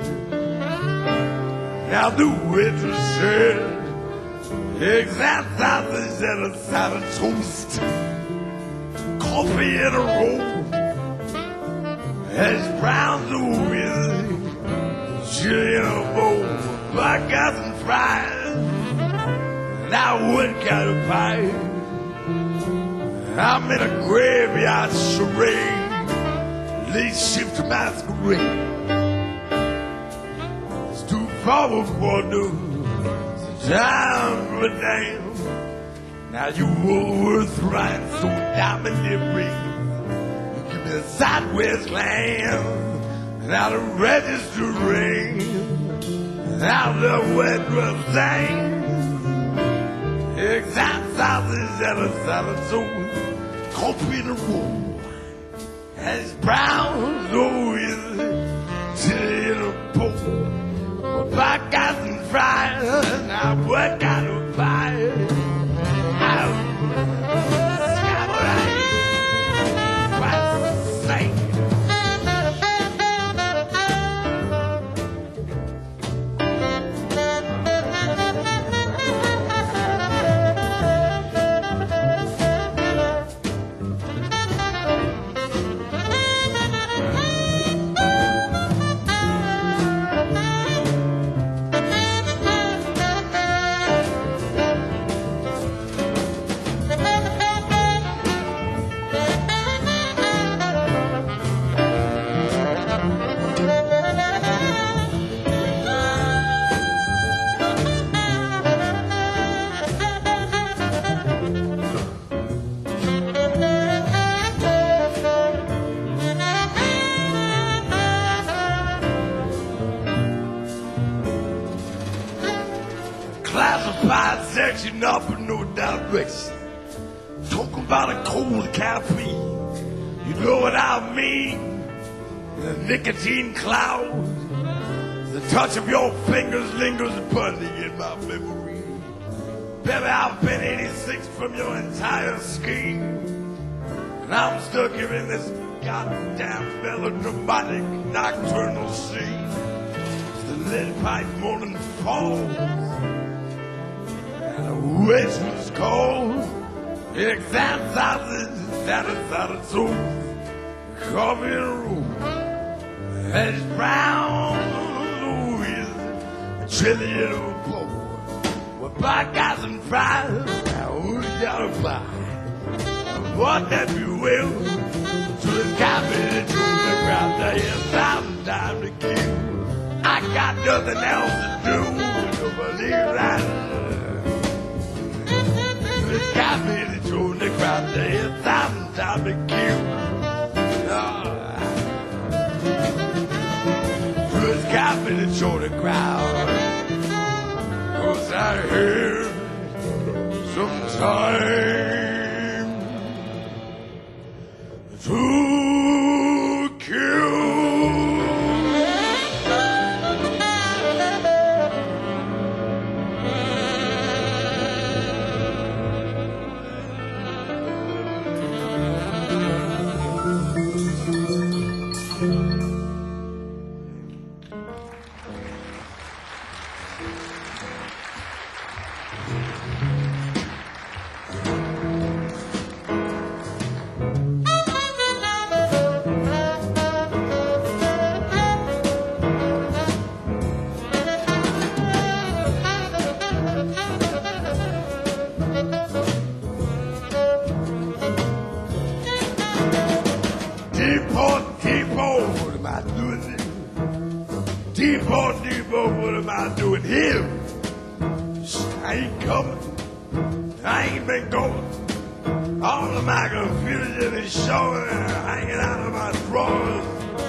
Now the waitress said, eggs and sausage and a side of toast, coffee in a roll, hash browns with chili in a bowl, black guys and fries. Now what kind of pie? I'm in a graveyard charade, late shift masquerade. It's too forward for news, it's time for a damn. Now you Woolworth rhinestone diamond ring. You give me a sideways lamb. Now the register ring, now the wet drum sings. Exact sausage and a salad sauce, coffee in a roll, and it's brown, so is it, chili in a bowl. Well, black guys and fries, now what kind of pie? Classified section up in no direction. Talk about a cold caffeine. You know what I mean? the nicotine cloud. The touch of your fingers lingers upon in my memory. Baby, I've been eighty-six from your entire scheme, and I'm stuck here in this goddamn melodramatic nocturnal scene. The lead pipe morning falls, and the witch was cold. The exam sausage that is out of soup, coffee in a room, and it's brown. Trillion of a bowl with black guys and fries. Now who's gotta buy? What that you will to the cabbage to the ground. There is thousand time to kill. I got nothing else to do to believe that. To the cabbage to the ground. There is thousand time to kill. To the cabbage to the ground. Cause I hear sometime to kill. Depot, depot, what am I doing here? Depot, depot, what am I doing here? I ain't coming, I ain't been going. All of my confusion is showing, hanging out of my drawers.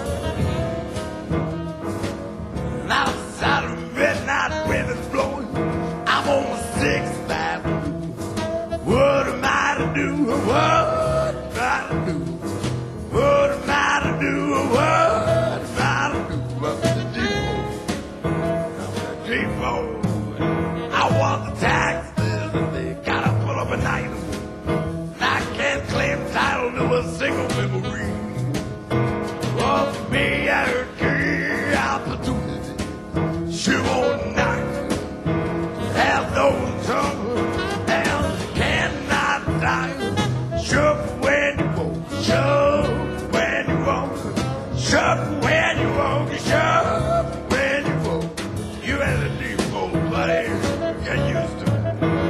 And outside of midnight wind is blowing, I'm on Sixth Avenue. What am I to do? What am I to do? What am I to do? What am I to do? Up to the depot. Up to the depot. I want the taxes and they gotta put up an item. And I can't claim title to a single memory. Of me and her key opportunity. She won't knock. Have no tongue. And cannot die. Sure when you go. Sure. Shove when you walk, shove when you walk. You had a depot, buddy. Get used to it.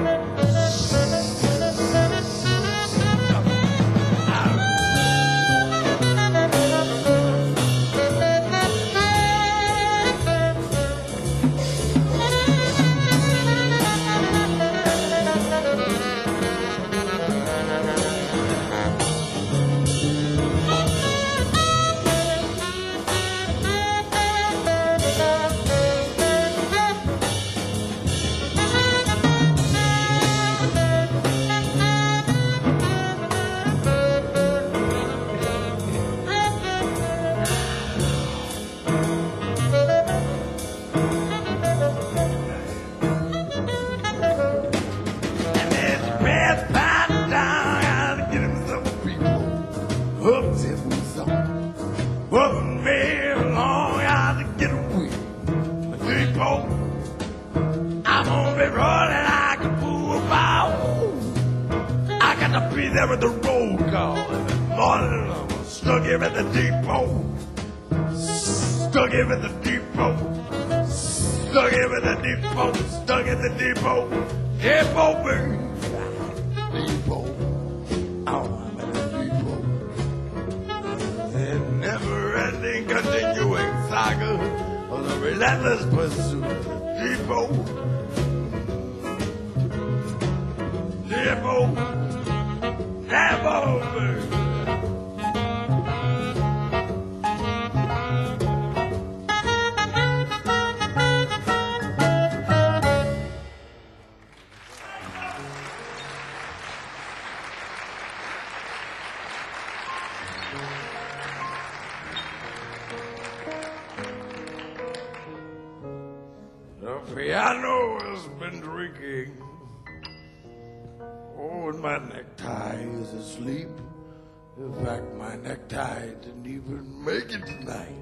There at the roll call every morning. I'm stuck here at the depot. Stuck here at the depot. Stuck here at the depot. Stuck at the depot. Depot, baby. Depot. Oh, I'm at the depot. The never-ending, continuing saga of the relentless pursuit of the depot. Depot. Have over. piano has been drinking. Oh, and my necktie is asleep. In fact, my necktie didn't even make it tonight.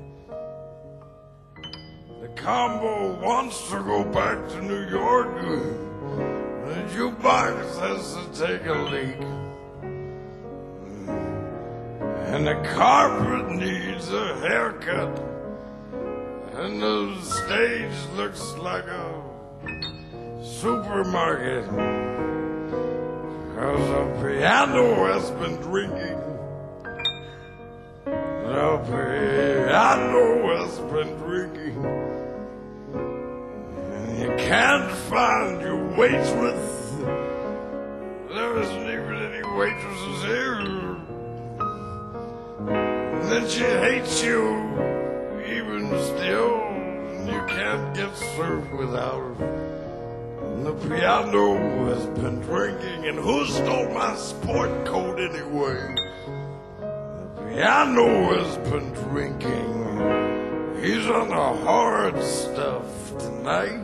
The combo wants to go back to New York. The jukebox has to take a leak. And the carpet needs a haircut. And the stage looks like a supermarket. Cause the piano has been drinking. The piano has been drinking. And you can't find your waitress. There isn't even any waitresses here. And then she hates you even still. And you can't get served without her. And the piano has been drinking. And who stole my sport coat anyway? Piano has been drinking. He's on the hard stuff tonight.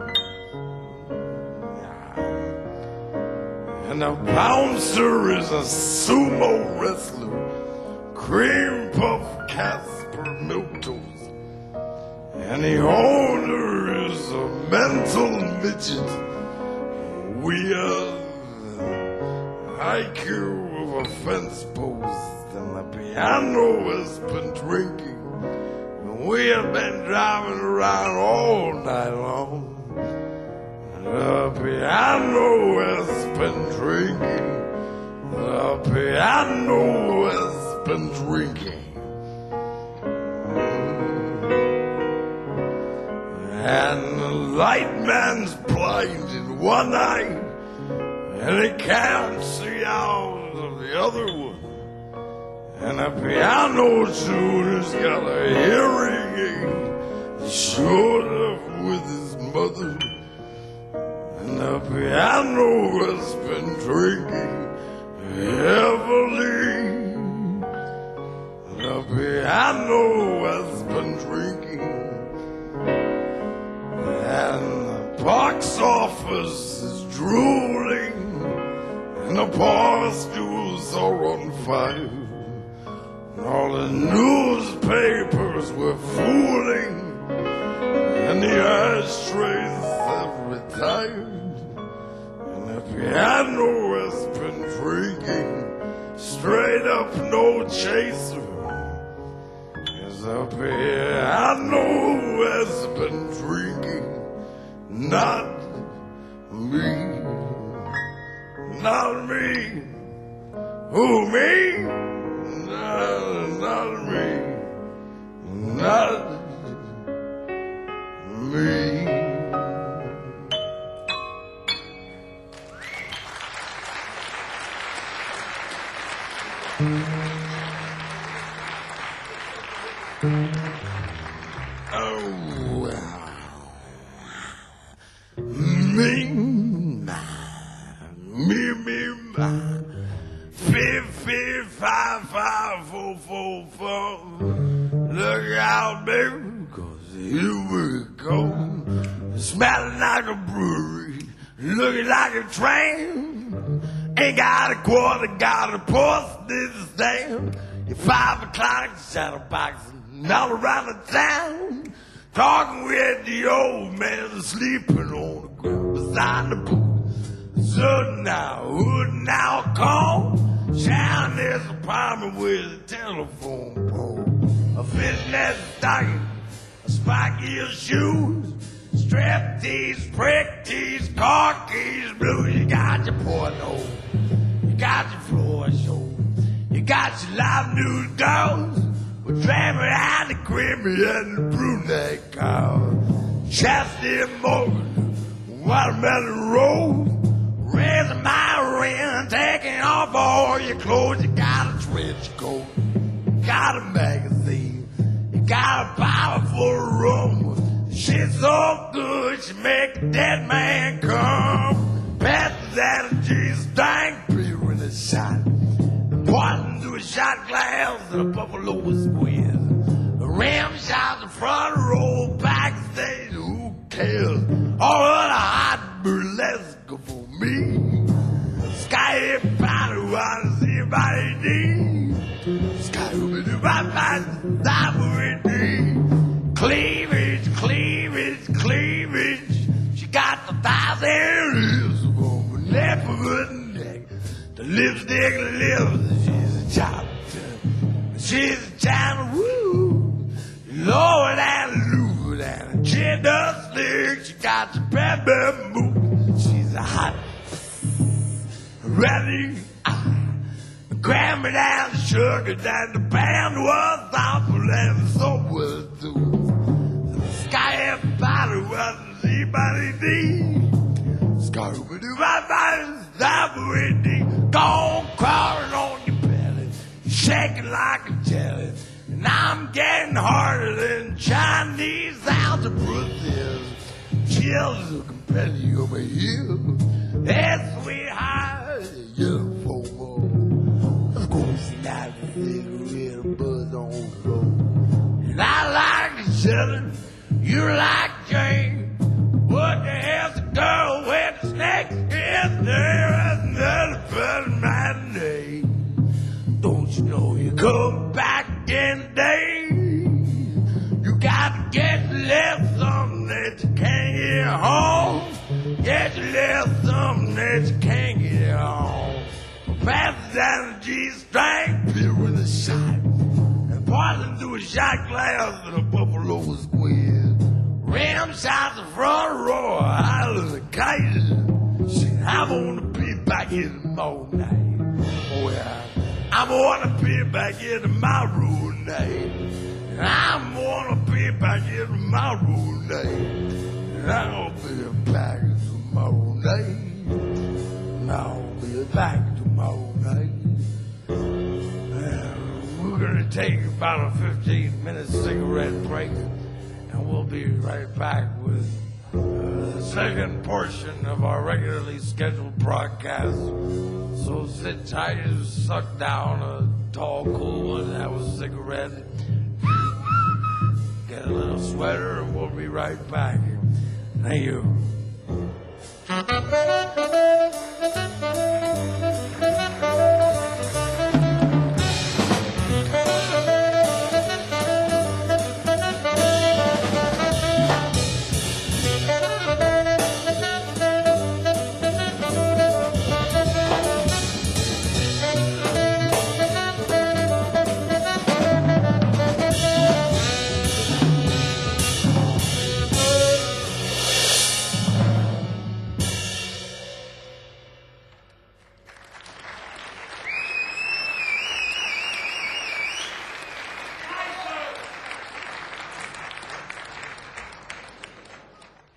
And the bouncer is a sumo wrestler. Cream puff Casper Milktoast. And the owner is a mental midget. We are I Q of a fence post. And the piano has been drinking. And we have been driving around all night long. And the piano has been drinking. The piano has been drinking. And the light man's blinded one eye. And he can't see out of the other one. And the piano tuner's got a hearing aid, showed up with his mother. And the piano has been drinking heavily. The piano has been drinking. And the box office is drooling. And the bar stools are on fire. All the newspapers were fooling, and the ashtrays have retired, and the piano has been drinking, straight up no chaser. Yes, the piano has been drinking, not me, not me. Who, me? Not, not me, not me. Oh, me, me, me, me. Five, five, five, four, four, four. Look out, baby, cause here we go. Smelling like a brewery, looking like a train. Ain't got a quarter, got a pulse, this is damn. At five o'clock, shadow boxing all around the town. Talking with the old man sleeping on the ground beside the pool. So now, who now call? Down there's an apartment with a telephone pole, a fitness stocking, a spike heel shoes, strap tees, prick tees, car keys, blues. You got your porno, you got your floor show, you got your live news dogs. We're driving out the creamy and the brunette car. Chastity Morgan, Watermelon Road. Raising my rent, taking off all your clothes. You got a trench coat, you got a magazine, you got a powerful room. She's so good, she make a dead man come. Pass that and Jesus dang beer in a shot. Pointing to a shot glass and a buffalo squid. A ram shot the front row backstage, who cares? Cleavage, cleavage, cleavage. She got the thighs and lips on the neck of her neck. The lipstick lips, she's a chopper. She's a China woo. Lower than Lou and a chin does stick. She got the baby move. She's a hot, ready. Grab me down, sugar down. The band was thoughtful and so was too. The sky everybody wasn't anybody deep. Scooby-Doo, my body's stopping deep. Go crawling on your belly, shaking like a jelly. And I'm getting harder than Chinese algebra is. Chills will compel you over here. That sweetheart, you're for more. Of course, you got a cigarette buzz on the floor. And I like Southern, you like Jane. What the hell's a girl with the snakes in there? That's another better matinee. Don't you know you come back in the day? You got to get left something that you can't get home. Get you left something that you can't get home. Pass down the G-string, filled with a shot. And poison through a shot glass in a buffalo squid. Ram shot the front row out of the kite. Shit, I wanna be back in the morning. Oh yeah, I wanna be back into my room night. I wanna be back into my room night. And I'll be back tomorrow night. And I'll be back tomorrow night. And we're gonna take about a fifteen minute cigarette break. And we'll be right back with uh, the second portion of our regularly scheduled broadcast. So sit tight and suck down a tall, cool one, have a cigarette, get a little sweater, and we'll be right back. Thank you.